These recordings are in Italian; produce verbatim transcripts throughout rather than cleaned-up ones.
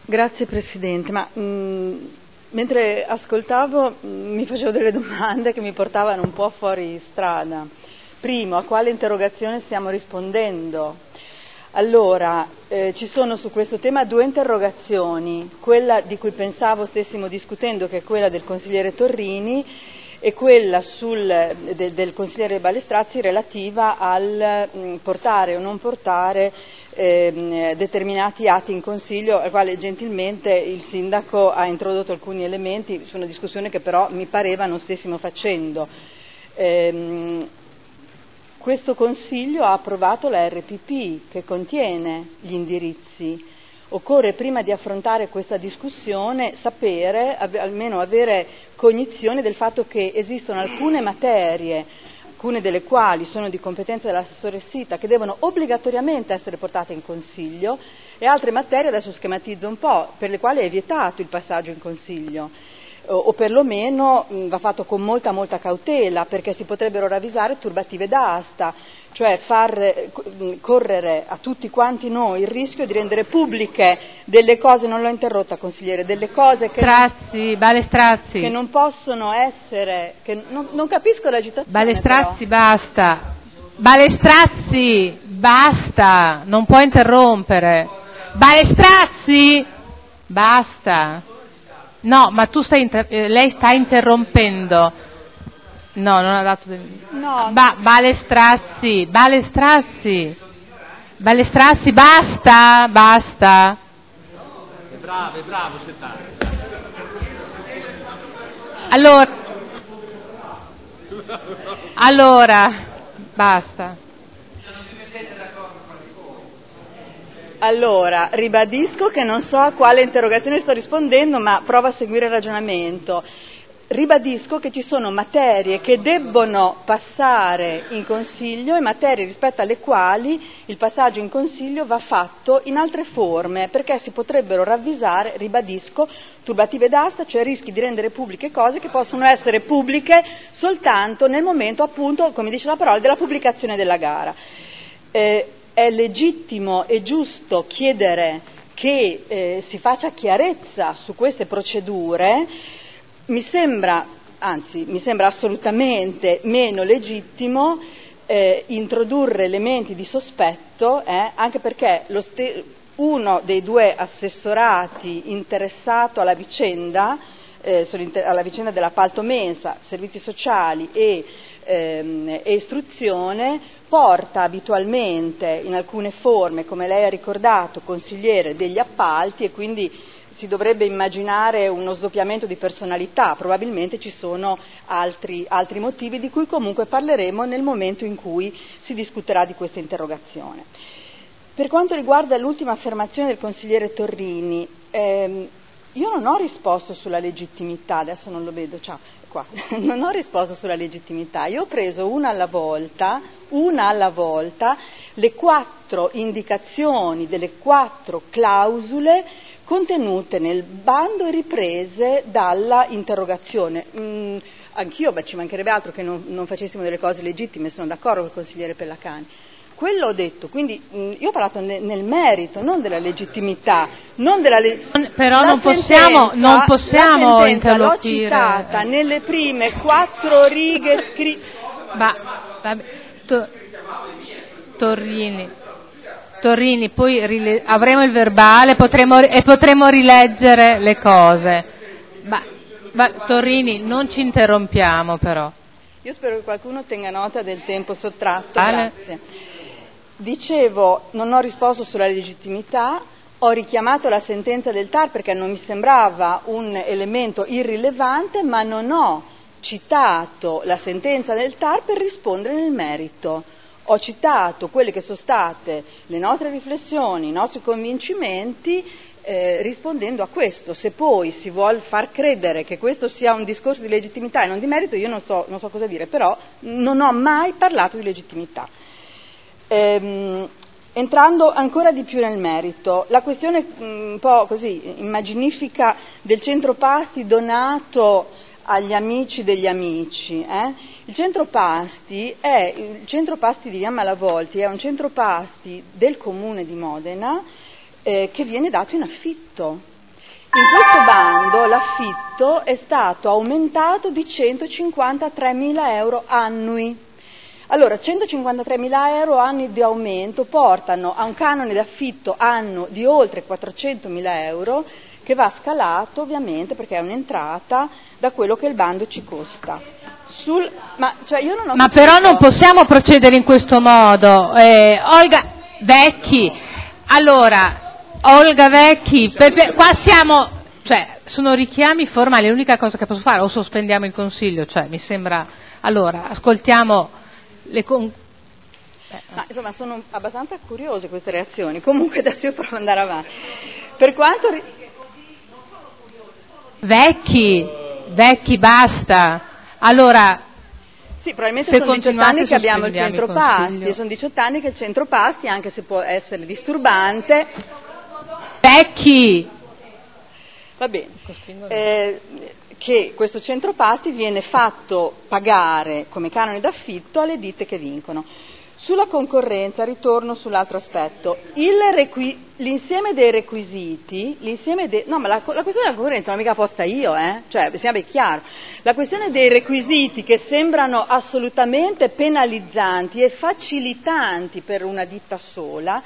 Grazie Presidente, ma mh, mentre ascoltavo mh, mi facevo delle domande che mi portavano un po' fuori strada. Primo, a quale interrogazione stiamo rispondendo? Allora, eh, ci sono su questo tema due interrogazioni, quella di cui pensavo stessimo discutendo, che è quella del consigliere Torrini, e quella sul, de, del consigliere Balestrazzi relativa al mh, portare o non portare eh, determinati atti in Consiglio, al quale gentilmente il Sindaco ha introdotto alcuni elementi su una discussione che però mi pareva non stessimo facendo. Ehm, questo Consiglio ha approvato la R P P che contiene gli indirizzi. Occorre, prima di affrontare questa discussione, sapere, ave, almeno avere cognizione del fatto che esistono alcune materie, alcune delle quali sono di competenza dell'assessore Sita, che devono obbligatoriamente essere portate in Consiglio, e altre materie, adesso schematizzo un po', per le quali è vietato il passaggio in Consiglio, o, o perlomeno mh, va fatto con molta molta cautela, perché si potrebbero ravvisare turbative d'asta, cioè far correre a tutti quanti noi il rischio di rendere pubbliche delle cose, non l'ho interrotta consigliere, delle cose che, Strazzi, non, Balestrazzi. che non possono essere, che non, non capisco l'agitazione. Balestrazzi, però. basta. Balestrazzi, basta, non può interrompere. Balestrazzi, basta. No, ma tu stai inter- lei sta interrompendo. No, non ha dato del... No. Ba- Balestrazzi, Balestrazzi, Balestrazzi, basta, basta. È bravo, è bravo, settanta. Allora, allora, basta. Allora, ribadisco che non so a quale interrogazione sto rispondendo, ma provo a seguire il ragionamento. Ribadisco che ci sono materie che debbono passare in Consiglio e materie rispetto alle quali il passaggio in Consiglio va fatto in altre forme, perché si potrebbero ravvisare, ribadisco, turbative d'asta, cioè rischi di rendere pubbliche cose che possono essere pubbliche soltanto nel momento, appunto, come dice la parola, della pubblicazione della gara. Eh, è legittimo e giusto chiedere che eh, si faccia chiarezza su queste procedure. Mi sembra, anzi, mi sembra assolutamente meno legittimo eh, introdurre elementi di sospetto, eh, anche perché lo ste- uno dei due assessorati interessato alla vicenda, eh, alla vicenda dell'appalto mensa, servizi sociali e, ehm, e istruzione, porta abitualmente in alcune forme, come lei ha ricordato, consigliere degli appalti, e quindi si dovrebbe immaginare uno sdoppiamento di personalità. Probabilmente ci sono altri, altri motivi di cui comunque parleremo nel momento in cui si discuterà di questa interrogazione. Per quanto riguarda l'ultima affermazione del consigliere Torrini, ehm, io non ho risposto sulla legittimità, adesso non lo vedo, ciao, qua, non ho risposto sulla legittimità, io ho preso una alla volta, una alla volta, le quattro indicazioni delle quattro clausole contenute nel bando e riprese dalla interrogazione. Mm, anch'io, beh, ci mancherebbe altro che non, non facessimo delle cose legittime, sono d'accordo con il consigliere Pellacani. Quello ho detto, quindi mh, io ho parlato ne, nel merito, non della legittimità, non della le... Però la non sentenza, possiamo, non possiamo la interloquire. l'ho citata nelle prime quattro righe scritte. Ma, vabbè, to, Torrini, Torrini, poi rile, avremo il verbale potremo, e potremo rileggere le cose. Ma, ma Torrini, non ci interrompiamo però. Io spero che qualcuno tenga nota del tempo sottratto. Vale. Grazie. Dicevo, non ho risposto sulla legittimità, ho richiamato la sentenza del T A R perché non mi sembrava un elemento irrilevante, ma non ho citato la sentenza del T A R per rispondere nel merito. Ho citato quelle che sono state le nostre riflessioni, i nostri convincimenti, eh, rispondendo a questo. Se poi si vuol far credere che questo sia un discorso di legittimità e non di merito, io non so, non so cosa dire, però non ho mai parlato di legittimità. Ehm, entrando ancora di più nel merito, la questione un po' così immaginifica del centro pasti donato agli amici degli amici. Eh? Il centro pasti è il centro pasti di Via Malavolti, è un centro pasti del comune di Modena eh, che viene dato in affitto. In questo bando l'affitto è stato aumentato di centocinquantatremila euro annui. Allora, centocinquantatremila euro annui di aumento portano a un canone d'affitto anno di oltre quattrocentomila euro, che va scalato ovviamente perché è un'entrata da quello che il bando ci costa. Sul, ma cioè io non ho ma però non possiamo procedere in questo modo. Eh, Olga Vecchi, allora... Olga Vecchi, per, per, qua siamo, cioè, sono richiami formali, l'unica cosa che posso fare, o sospendiamo il consiglio, cioè, mi sembra, allora, ascoltiamo le con... eh. Ma, insomma, sono abbastanza curiose queste reazioni, comunque adesso io provo ad andare avanti. Per quanto... Ri... Vecchi, Vecchi, basta, allora... Sì, probabilmente sono diciotto anni che abbiamo il centro pasti, sono diciotto anni che il centro pasti, anche se può essere disturbante... Vecchi! Va bene, eh, che questo centro pasti viene fatto pagare come canone d'affitto alle ditte che vincono. Sulla concorrenza, ritorno sull'altro aspetto, il requi- l'insieme dei requisiti, l'insieme dei, no ma la, la questione della concorrenza non l'ho mica posta io, eh? Cioè, sia ben chiaro, la questione dei requisiti che sembrano assolutamente penalizzanti e facilitanti per una ditta sola,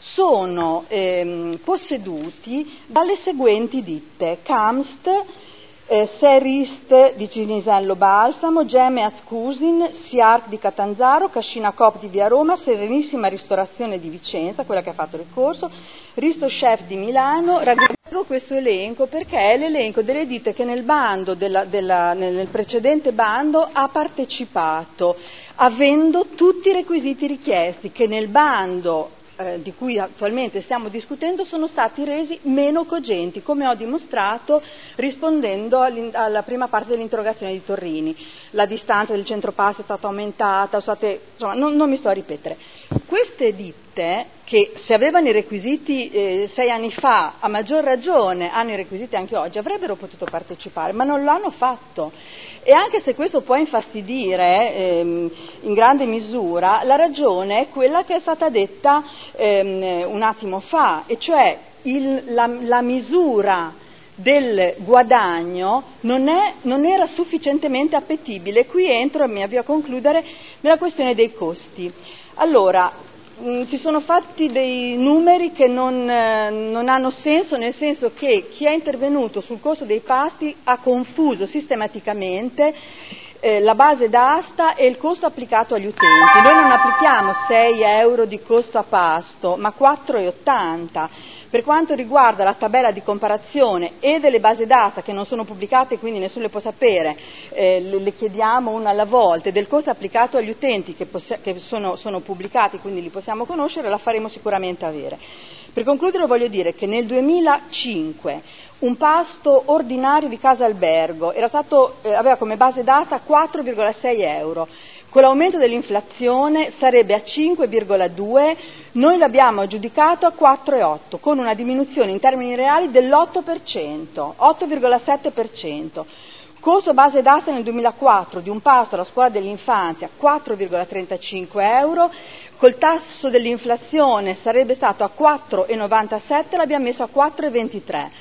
sono ehm, posseduti dalle seguenti ditte: Kamst, eh, Serist di Cinisello Balsamo, Gemeaz Cusin, Siarc di Catanzaro, Cascina Coop di Via Roma, Serenissima Ristorazione di Vicenza, quella che ha fatto ricorso, Risto Chef di Milano. Raggruppo questo elenco perché è l'elenco delle ditte che nel bando della, della, nel precedente bando ha partecipato, avendo tutti i requisiti richiesti, che nel bando di cui attualmente stiamo discutendo sono stati resi meno cogenti, come ho dimostrato rispondendo alla prima parte dell'interrogazione di Torrini. La distanza del centro pasti è stata aumentata, state, insomma, non, non mi sto a ripetere. Queste ditte, che se avevano i requisiti eh, sei anni fa, a maggior ragione hanno i requisiti anche oggi, avrebbero potuto partecipare, ma non l'hanno fatto. E anche se questo può infastidire ehm, in grande misura, la ragione è quella che è stata detta ehm, un attimo fa, e cioè il, la, la misura del guadagno non, è, non era sufficientemente appetibile. Qui entro, e mi avvio a concludere, nella questione dei costi. Allora, mh, si sono fatti dei numeri che non, eh, non hanno senso, nel senso che chi è intervenuto sul costo dei pasti ha confuso sistematicamente eh, la base d'asta e il costo applicato agli utenti. Noi non applichiamo sei euro di costo a pasto, ma quattro e ottanta. Per quanto riguarda la tabella di comparazione e delle basi d'asta che non sono pubblicate, quindi nessuno le può sapere, eh, le, le chiediamo una alla volta, e del costo applicato agli utenti che, possi- che sono, sono pubblicati, quindi li possiamo conoscere, la faremo sicuramente avere. Per concludere voglio dire che nel duemilacinque un pasto ordinario di casa albergo era stato, eh, aveva come base d'asta quattro virgola sei euro. Con l'aumento dell'inflazione sarebbe a cinque virgola due, noi l'abbiamo aggiudicato a quattro virgola otto, con una diminuzione in termini reali dell'otto per cento, otto virgola sette per cento. Costo base d'asta nel duemilaquattro di un pasto alla scuola dell'infanzia quattro virgola trentacinque euro, col tasso dell'inflazione sarebbe stato a quattro virgola novantasette, l'abbiamo messo a quattro virgola ventitré.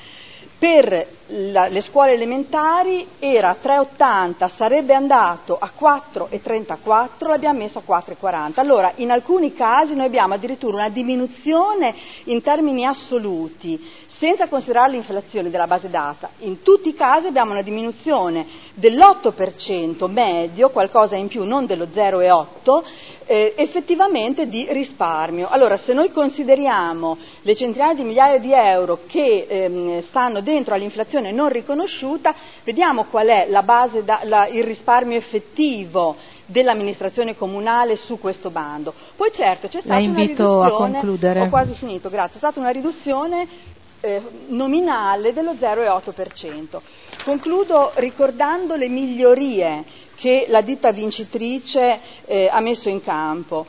Per la, le scuole elementari era tre virgola ottanta, sarebbe andato a quattro virgola trentaquattro, l'abbiamo messo a quattro virgola quaranta. Allora, in alcuni casi noi abbiamo addirittura una diminuzione in termini assoluti, senza considerare l'inflazione della base d'asta. In tutti i casi abbiamo una diminuzione dell'otto per cento medio, qualcosa in più, non dello zero virgola otto, Eh, effettivamente di risparmio. Allora, se noi consideriamo le centinaia di migliaia di euro che ehm, stanno dentro all'inflazione non riconosciuta, vediamo qual è la base da, la, il risparmio effettivo dell'amministrazione comunale su questo bando. Poi certo c'è stata La invito una riduzione, a concludere. Ho quasi finito, grazie, è stata una riduzione eh, nominale dello zero virgola otto per cento. Concludo ricordando le migliorie che la ditta vincitrice eh, ha messo in campo.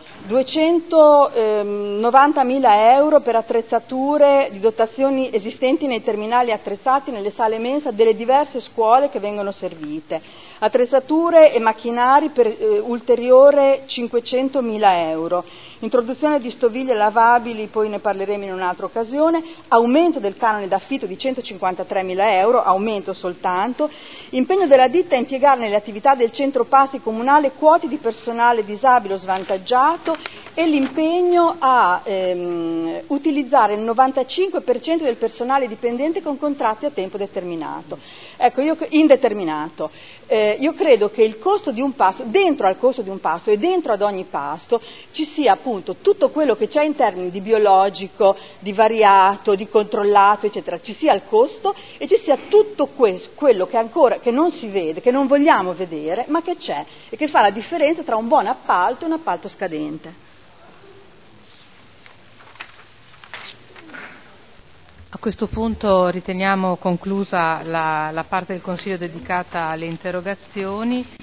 duecentonovantamila euro per attrezzature di dotazioni esistenti nei terminali attrezzati nelle sale mensa delle diverse scuole che vengono servite. Attrezzature e macchinari per eh, ulteriore cinquecentomila euro. Introduzione di stoviglie lavabili, poi ne parleremo in un'altra occasione, aumento del canone d'affitto di centocinquantatremila euro, aumento soltanto, impegno della ditta a impiegare nelle attività del centro pasti comunale quote di personale disabile o svantaggiato e l'impegno a ehm, utilizzare il novantacinque per cento del personale dipendente con contratti a tempo determinato. Ecco, io, indeterminato. Eh, io credo che il costo di un pasto, dentro al costo di un pasto e dentro ad ogni pasto ci sia appunto tutto quello che c'è in termini di biologico, di variato, di controllato, eccetera, ci sia il costo e ci sia tutto questo, quello che ancora che non si vede, che non vogliamo vedere, ma che c'è e che fa la differenza tra un buon appalto e un appalto scadente. A questo punto riteniamo conclusa la, la parte del Consiglio dedicata alle interrogazioni.